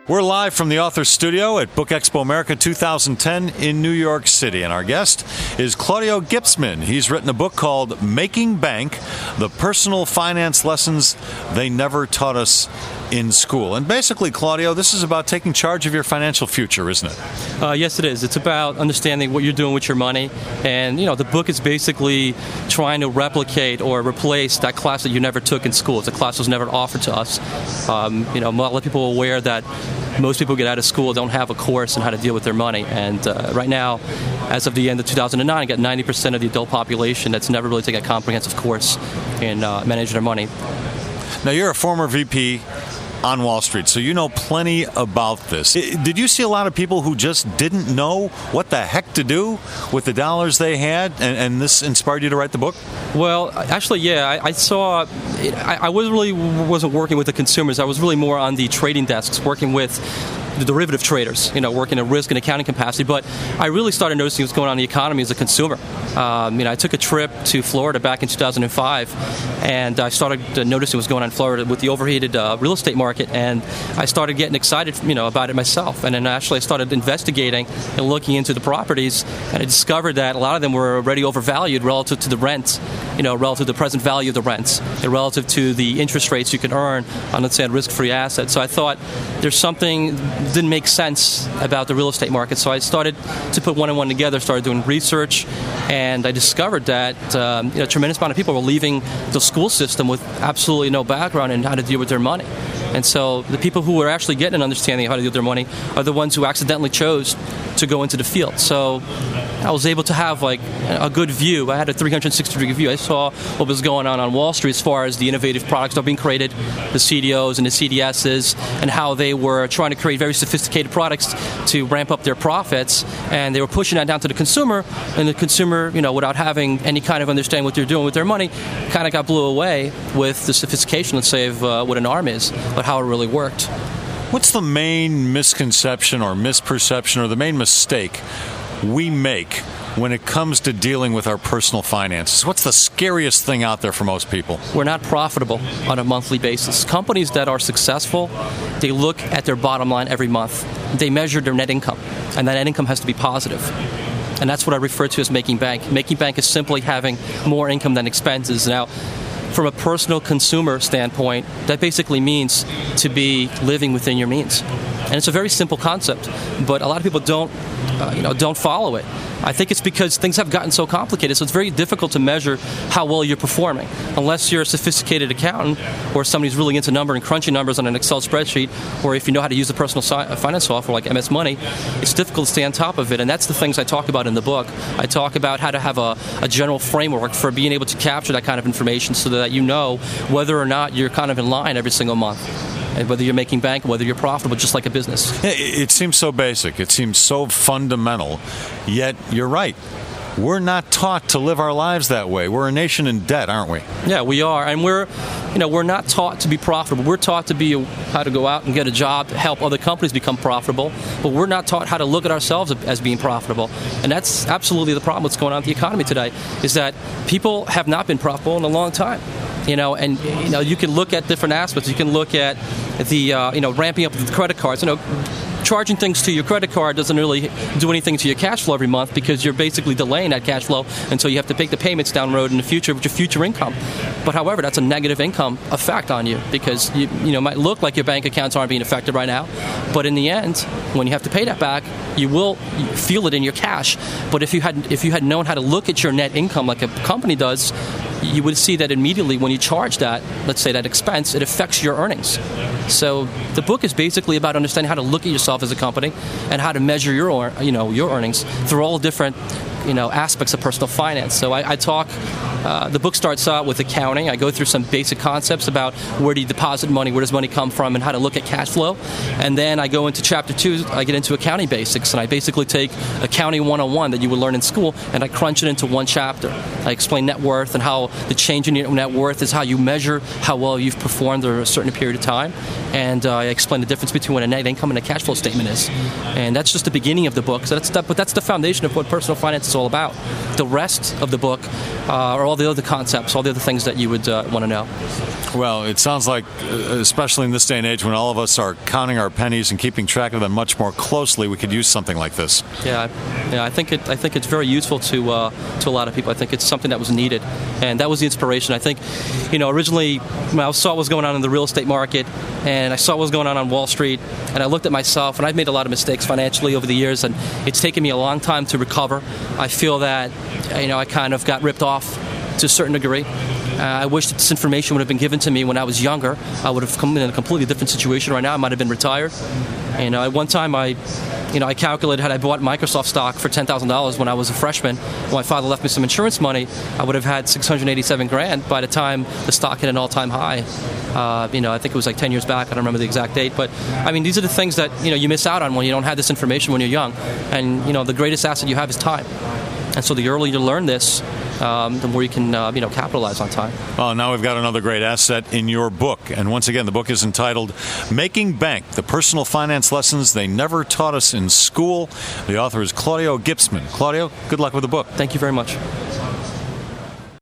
We're live from the Authors Studio at Book Expo America 2010 in New York City, and our guest is Claudio Gipsman. He's written a book called Making Bank, The Personal Finance Lessons They Never Taught Us in School. And basically, Claudio, this is about taking charge of your financial future, isn't it? Yes, it is. It's about understanding what you're doing with your money. And, the book is basically trying to replicate or replace that class that you never took in school. It's a class that was never offered to us. A lot of people are aware that most people who get out of school don't have a course on how to deal with their money. And right now, as of the end of 2009, I got 90% of the adult population that's never really taken a comprehensive course in managing their money. Now, you're a former VP on Wall Street, so you know plenty about this. Did you see a lot of people who just didn't know what the heck to do with the dollars they had, and this inspired you to write the book? Well, actually, yeah. I saw I wasn't working with the consumers. I was really more on the trading desks, working with the derivative traders, working in risk and accounting capacity. But I really started noticing what's going on in the economy as a consumer. I took a trip to Florida back in 2005, and I started noticing what's going on in Florida with the overheated real estate market, and I started getting excited, about it myself. And then actually I started investigating and looking into the properties, and I discovered that a lot of them were already overvalued relative to the rents, relative to the present value of the rents, and relative to the interest rates you can earn on, let's say, a risk-free asset. So I thought there's something didn't make sense about the real estate market. So I started to put one and one together, started doing research, and I discovered that a tremendous amount of people were leaving the school system with absolutely no background in how to deal with their money. And so the people who were actually getting an understanding of how to deal with their money are the ones who accidentally chose to go into the field. So I was able to have a good view. I had a 360-degree view. I saw what was going on Wall Street as far as the innovative products that were being created, the CDOs and the CDSs, and how they were trying to create very sophisticated products to ramp up their profits. And they were pushing that down to the consumer, and the consumer, without having any kind of understanding what they're doing with their money, kind of got blew away with the sophistication, let's say, of what an ARM is, but how it really worked. What's the main misconception or misperception or the main mistake we make when it comes to dealing with our personal finances? What's the scariest thing out there for most people? We're not profitable on a monthly basis. Companies that are successful, they look at their bottom line every month. They measure their net income, and that net income has to be positive. And that's what I refer to as making bank. Making bank is simply having more income than expenses. Now, from a personal consumer standpoint, that basically means to be living within your means. And it's a very simple concept, but a lot of people don't follow it. I think it's because things have gotten so complicated, so it's very difficult to measure how well you're performing. Unless you're a sophisticated accountant or somebody who's really into numbers and crunching numbers on an Excel spreadsheet, or if you know how to use the personal finance software like MS Money, it's difficult to stay on top of it. And that's the things I talk about in the book. I talk about how to have a general framework for being able to capture that kind of information so that you know whether or not you're kind of in line every single month. And whether you're making bank, whether you're profitable, just like a business. It seems so basic. It seems so fundamental. Yet, you're right. We're not taught to live our lives that way. We're a nation in debt, aren't we? Yeah, we are. And we're not taught to be profitable. We're taught to be how to go out and get a job, help other companies become profitable. But we're not taught how to look at ourselves as being profitable. And that's absolutely the problem that's going on with the economy today, is that people have not been profitable in a long time. And you can look at different aspects. You can look at the ramping up the credit cards. Charging things to your credit card doesn't really do anything to your cash flow every month, because you're basically delaying that cash flow until you have to pay the payments down the road in the future with your future income. But however, that's a negative income effect on you, because you might look like your bank accounts aren't being affected right now, but in the end, when you have to pay that back, you will feel it in your cash. But if you had known how to look at your net income like a company does, you would see that immediately when you charge that, let's say that expense, it affects your earnings. So the book is basically about understanding how to look at yourself as a company and how to measure your earnings through all different aspects of personal finance. So I talk. The book starts out with accounting. I go through some basic concepts about where do you deposit money, where does money come from, and how to look at cash flow. And then I go into chapter 2. I get into accounting basics, and I basically take accounting 101 that you would learn in school, and I crunch it into one chapter. I explain net worth and how the change in your net worth is how you measure how well you've performed over a certain period of time. And I explain the difference between what a net income and a cash flow statement is. And that's just the beginning of the book. But that's the foundation of what personal finance is all about. The rest of the book are all the other concepts, all the other things that you would want to know. Well, it sounds like, especially in this day and age when all of us are counting our pennies and keeping track of them much more closely, we could use something like this. Yeah, I think it's very useful to a lot of people. I think it's something that was needed, and that was the inspiration. I think, originally when I saw what was going on in the real estate market, and I saw what was going on Wall Street, and I looked at myself, and I've made a lot of mistakes financially over the years, and it's taken me a long time to recover. I feel that, I kind of got ripped off to a certain degree. I wish that this information would have been given to me when I was younger. I would have come in a completely different situation right now. I might have been retired. At one time, I calculated had I bought Microsoft stock for $10,000 when I was a freshman. When my father left me some insurance money, I would have had $687,000 by the time the stock hit an all-time high. I think it was like 10 years back. I don't remember the exact date. But, these are the things that, you miss out on when you don't have this information when you're young. And, the greatest asset you have is time. And so the earlier you learn this, the more you can, capitalize on time. Well, now we've got another great asset in your book. And once again, the book is entitled Making Bank, the Personal Finance Lessons They Never Taught Us in School. The author is Claudio Gipsman. Claudio, good luck with the book. Thank you very much.